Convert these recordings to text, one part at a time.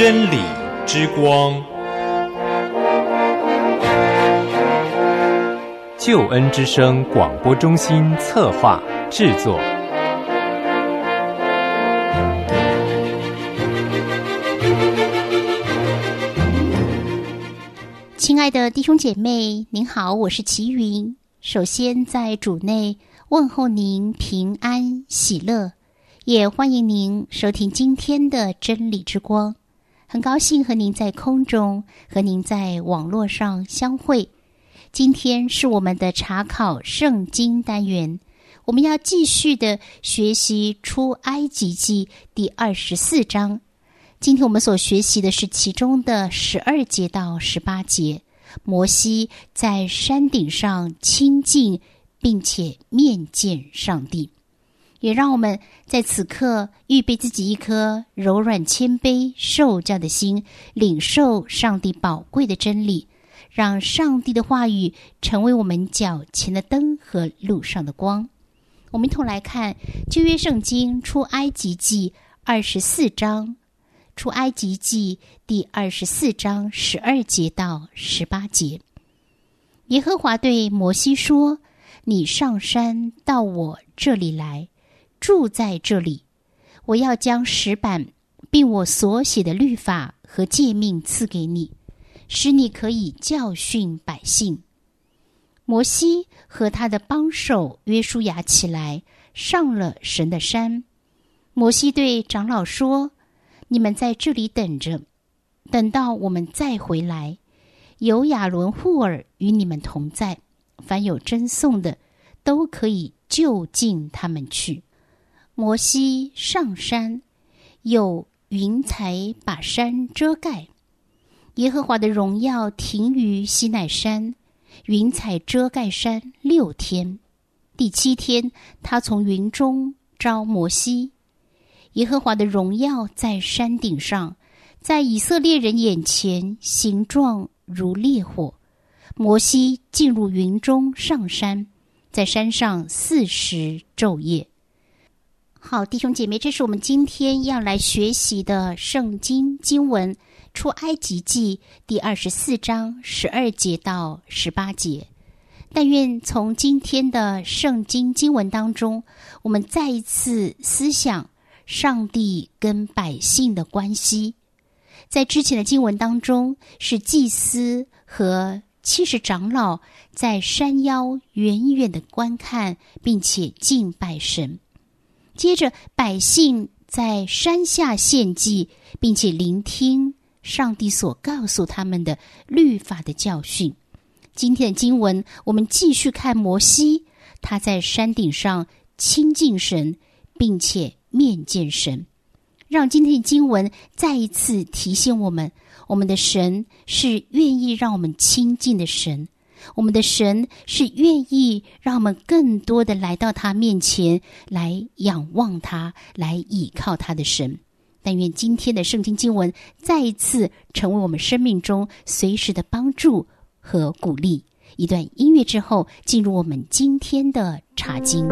真理之光， 救恩之声广播中心策划制作。 亲爱的弟兄姐妹，您好，我是齐云。首先在主内问候您平安喜乐，也欢迎您收听今天的真理之光。很高兴和您在空中，和您在网络上相会。今天是我们的查考圣经单元，我们要继续的学习出埃及记第24章。今天我们所学习的是其中的12节到18节，摩西在山顶上亲近并且面见上帝。也让我们在此刻预备自己一颗柔软谦卑受教的心，领受上帝宝贵的真理，让上帝的话语成为我们脚前的灯和路上的光。我们一同来看旧约圣经出埃及记24章，出埃及记第24章12节到18节。耶和华对摩西说：你上山到我这里来，住在这里，我要将石板并我所写的律法和诫命赐给你，使你可以教训百姓。摩西和他的帮手约书亚起来，上了神的山。摩西对长老说：你们在这里等着，等到我们再回来，有亚伦户尔与你们同在，凡有争讼的都可以就近他们去。摩西上山，有云彩把山遮盖。耶和华的荣耀停于西乃山，云彩遮盖山6天。第7天，他从云中召摩西。耶和华的荣耀在山顶上，在以色列人眼前形状如烈火。摩西进入云中上山，在山上40昼夜。好，弟兄姐妹，这是我们今天要来学习的圣经经文，出埃及记第24章12节到18节。但愿从今天的圣经经文当中，我们再一次思想上帝跟百姓的关系。在之前的经文当中，是祭司和70长老在山腰远远的观看，并且敬拜神。接着百姓在山下献祭，并且聆听上帝所告诉他们的律法的教训。今天的经文，我们继续看摩西，他在山顶上亲近神，并且面见神。让今天的经文再一次提醒我们，我们的神是愿意让我们亲近的神，我们的神是愿意让我们更多的来到他面前，来仰望他，来倚靠他的神。但愿今天的圣经经文再一次成为我们生命中随时的帮助和鼓励。一段音乐之后，进入我们今天的查经。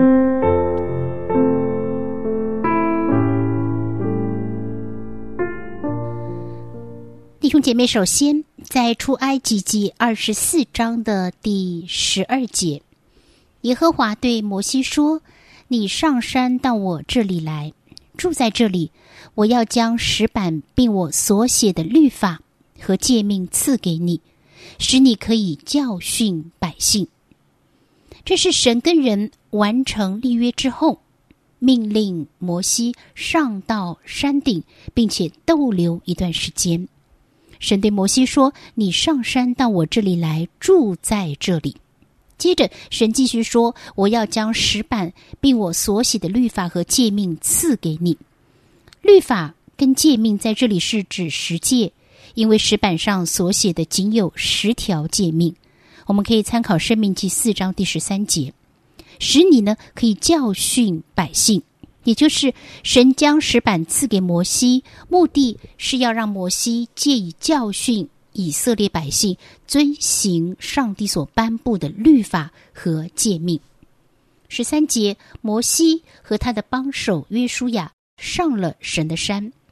弟兄姐妹，首先在出埃及记24章的第12节，耶和华对摩西说：你上山到我这里来，住在这里，我要将石板并我所写的律法和诫命赐给你，使你可以教训百姓。这是神跟人完成立约之后，命令摩西上到山顶，并且逗留一段时间。神对摩西说：你上山到我这里来，住在这里。接着神继续说：我要将石板并我所写的律法和诫命赐给你。律法跟诫命在这里是指10诫，因为石板上所写的仅有10条诫命。我们可以参考申命记4章第13节，使你呢可以教训百姓。也就是神将石板赐给摩西，目的是要让摩西借以教训以色列百姓遵行上帝所颁布的律法和诫命。13节，摩西和他的帮手约书亚上了神的山。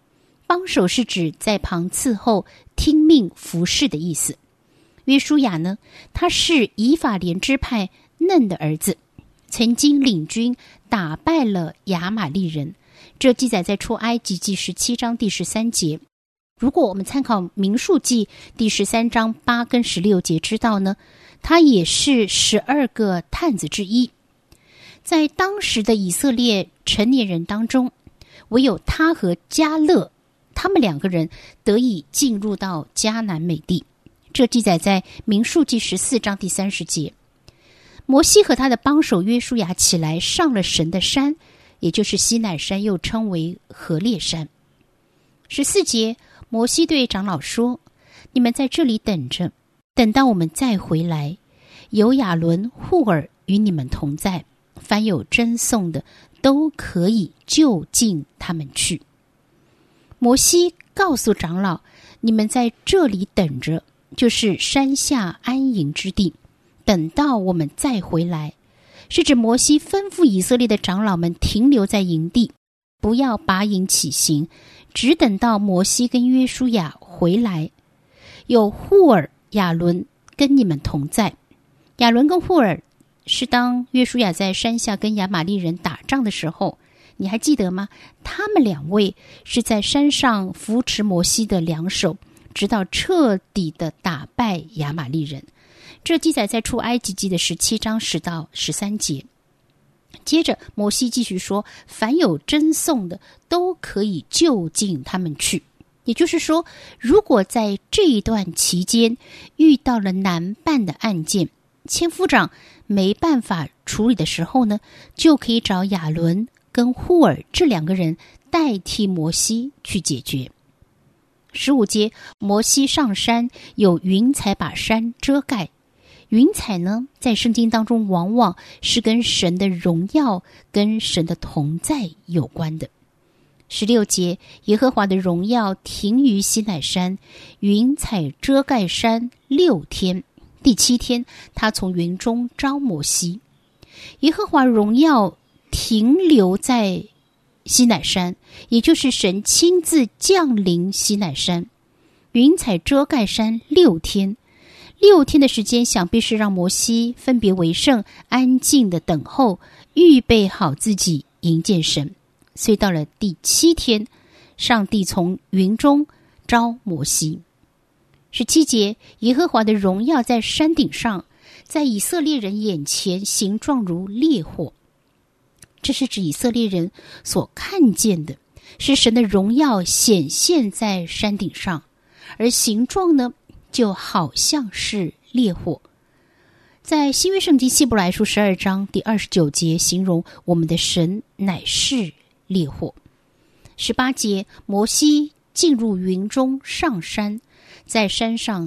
帮手是指在旁伺候、听命服侍的意思。约书亚呢，他是以法莲支派嫩的儿子，曾经领军打败了亚玛利人，这记载在出埃及记17章第13节。如果我们参考民数记第13章8跟16节，知道呢，他也是12个探子之一。在当时的以色列成年人当中，唯有他和迦勒，他们2个人得以进入到迦南美地，这记载在民数记14章第30节。摩西和他的帮手约书亚起来，上了神的山，也就是西乃山，又称为何烈山。14节，摩西对长老说：你们在这里等着，等到我们再回来，有亚伦、户尔与你们同在，凡有争讼的都可以就近他们去。摩西告诉长老，你们在这里等着，就是山下安营之地，等到我们再回来，是指摩西吩咐以色列的长老们停留在营地，不要拔营起行，只等到摩西跟约书亚回来，有户尔、亚伦跟你们同在。亚伦跟户尔是当约书亚在山下跟亚玛利人打仗的时候，你还记得吗？他们2位是在山上扶持摩西的2手，直到彻底的打败亚玛利人。这记载在出埃及记的17章10到13节。接着摩西继续说，凡有争讼的都可以就近他们去。也就是说，如果在这一段期间遇到了难办的案件，千夫长没办法处理的时候呢，就可以找亚伦跟户尔这2个人代替摩西去解决。15节，摩西上山，有云彩把山遮盖。云彩呢，在圣经当中往往是跟神的荣耀、跟神的同在有关的。16节，耶和华的荣耀停于西乃山，云彩遮盖山6天，第7天，他从云中招摩西。耶和华荣耀停留在西乃山，也就是神亲自降临西乃山，云彩遮盖山6天。6天的时间，想必是让摩西分别为圣，安静的等候，预备好自己迎见神。所以到了第7天，上帝从云中招摩西。17节，耶和华的荣耀在山顶上，在以色列人眼前形状如烈火。这是指以色列人所看见的，是神的荣耀显现在山顶上，而形状呢，就好像是烈火。在新约圣经希伯来书12章第29节，形容我们的神乃是烈火。18节，摩西进入云中上山，在山上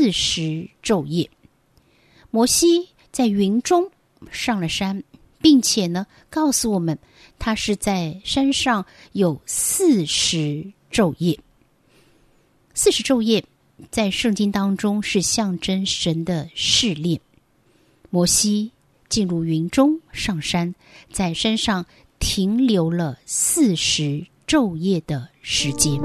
40昼夜。摩西在云中上了山，并且呢，告诉我们他是在山上有40昼夜。40昼夜在圣经当中是象征神的试炼。摩西进入云中上山，在山上停留了40昼夜的时间。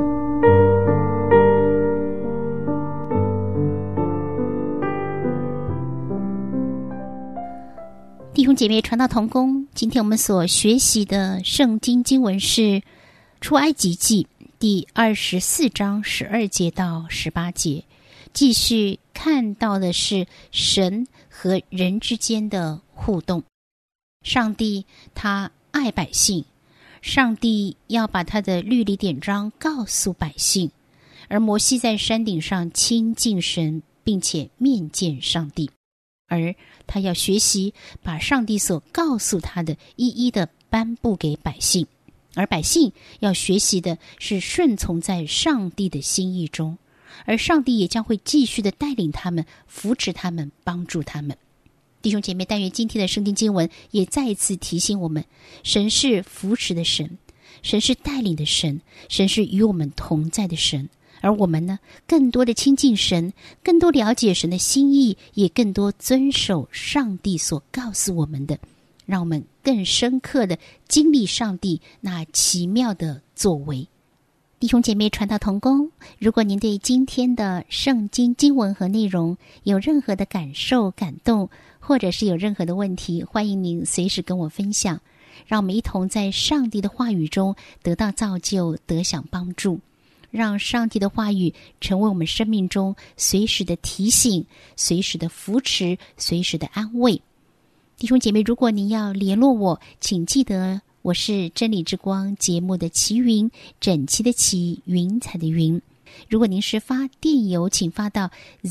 弟兄姐妹，传道同工，今天我们所学习的圣经经文是出埃及记第24章12节到18节，继续看到的是神和人之间的互动。上帝他爱百姓，上帝要把他的律例典章告诉百姓，而摩西在山顶上亲近神，并且面见上帝，而他要学习把上帝所告诉他的一一的颁布给百姓，而百姓要学习的是顺从在上帝的心意中，而上帝也将会继续的带领他们，扶持他们，帮助他们。弟兄姐妹，但愿今天的圣经经文也再一次提醒我们，神是扶持的神，神是带领的神，神是与我们同在的神。而我们呢，更多的亲近神，更多了解神的心意，也更多遵守上帝所告诉我们的，让我们更深刻的经历上帝那奇妙的作为。 弟兄姐妹传道同工，如果您对今天的圣经经文和内容有任何的感受、感动，或者是有任何的问题，欢迎您随时跟我分享，让我们一同在上帝的话语中得到造就，得享帮助，让上帝的话语成为我们生命中随时的提醒、随时的扶持、随时的安慰。弟兄姐妹，如果您要联络我，请记得我是真理之光节目的齐云，整齐的齐，云彩的云。如果您是发电邮，请发到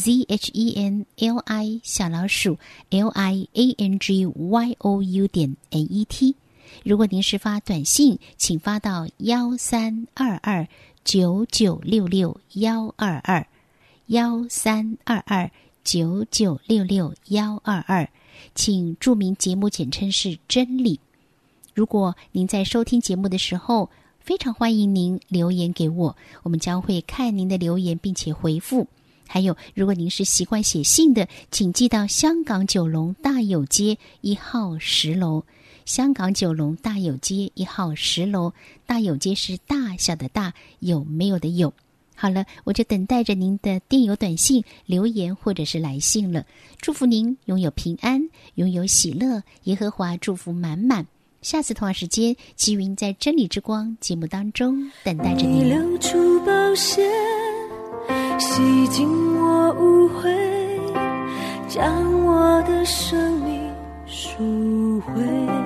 zhenli_liangyou.net。如果您是发短信，请发到1322-9966-122，1322-9966-122，请注明节目简称是真理。如果您在收听节目的时候，非常欢迎您留言给我，我们将会看您的留言并且回复。还有，如果您是习惯写信的，请寄到香港九龙大有街1号10楼。香港九龙大有街1号10楼，大有街是大小的大，有没有的有。好了，我就等待着您的电邮、短信、留言或者是来信了。祝福您拥有平安，拥有喜乐，耶和华祝福满满。下次同样时间，齐云在真理之光节目当中等待着你。 你流出宝血，洗净我污秽，将我的生命赎回。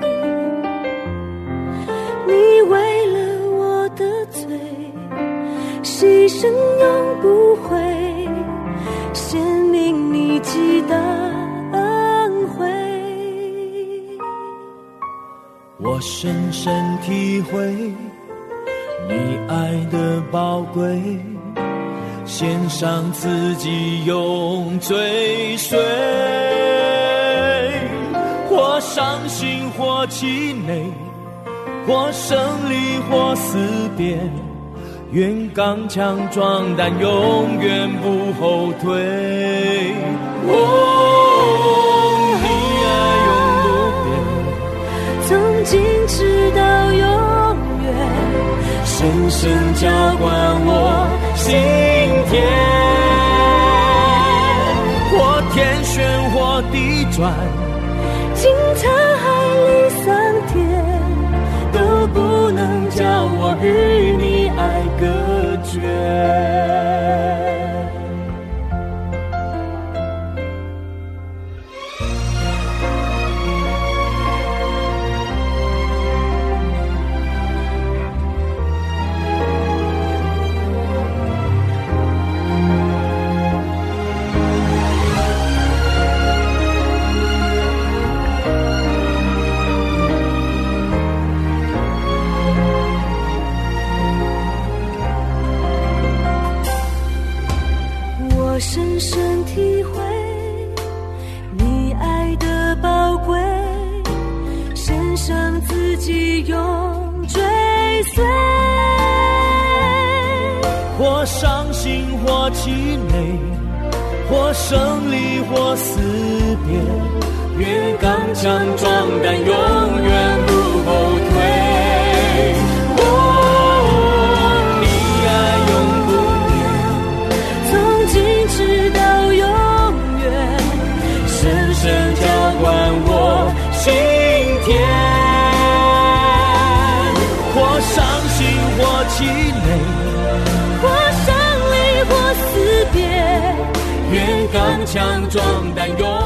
你为了我的罪，牺牲永不悔，显明你极大恩惠。 我深深体会你爱的宝贵，献上自己永追随，或伤心或气馁，或胜利或思辨，愿刚强壮胆，永远不后退。你爱永不变， 从今直到永远， 深深浇灌我心田，或天旋或地转， 经沧海里桑田， 都不能叫我与你爱隔绝。 我深深体会你爱的宝贵，献上自己永追随， 或伤心或气馁，或胜利或思辨，愿刚强壮胆，永远不后退。深浇灌我心田，或伤心或气馁， 或胜利或思辨， 愿刚强壮胆，永